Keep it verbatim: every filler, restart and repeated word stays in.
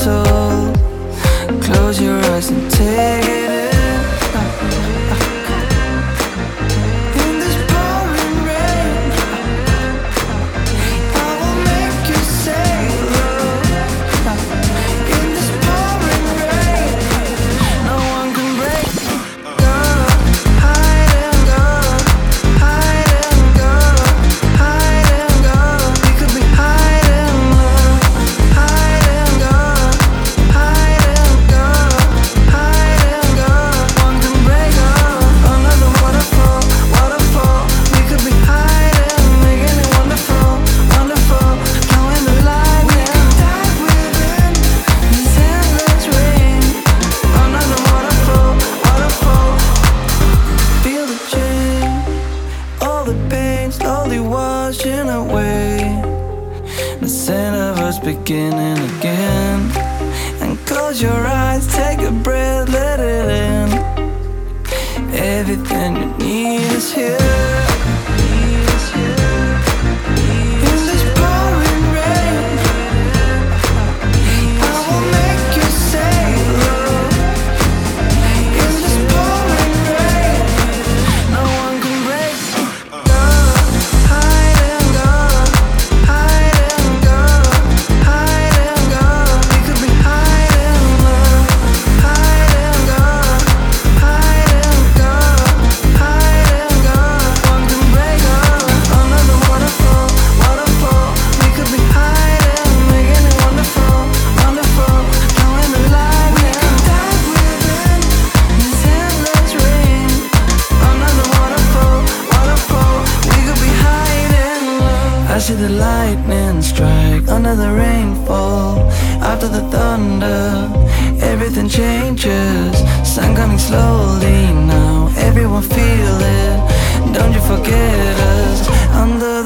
soul. Close your eyes and take it in. In this pouring rain, I will make you sail. In this pouring rain, no one can break. Go, hide and go, hide and go, hide and go. We could be hide and love, hide and go, hide and go, hide and go. One can break up another waterfall, waterfall. We could be hiding, making it wonderful, wonderful. Knowing the light, we could dive within this endless rain. Another waterfall, waterfall. Feel the change, all the pain slowly washing away. The scent of us beginning again. And close your eyes, take a breath, let it in. Everything you need is here. In this pouring rain, I will make you sail. In this pouring rain, no one can break. Go, hide and go, hide and go, hide and go. We could be hide and love, hide and go, hide and go, hide and go. One can break up another waterfall, waterfall. We could be hiding, making it wonderful, wonderful. Knowing the light, we can dive within this endless rain. Another waterfall, waterfall. We could be hiding love. I see the lightning strike under the rainfall. After the thunder, everything changes. Sun coming slowly now, everyone feel it. Don't you forget us under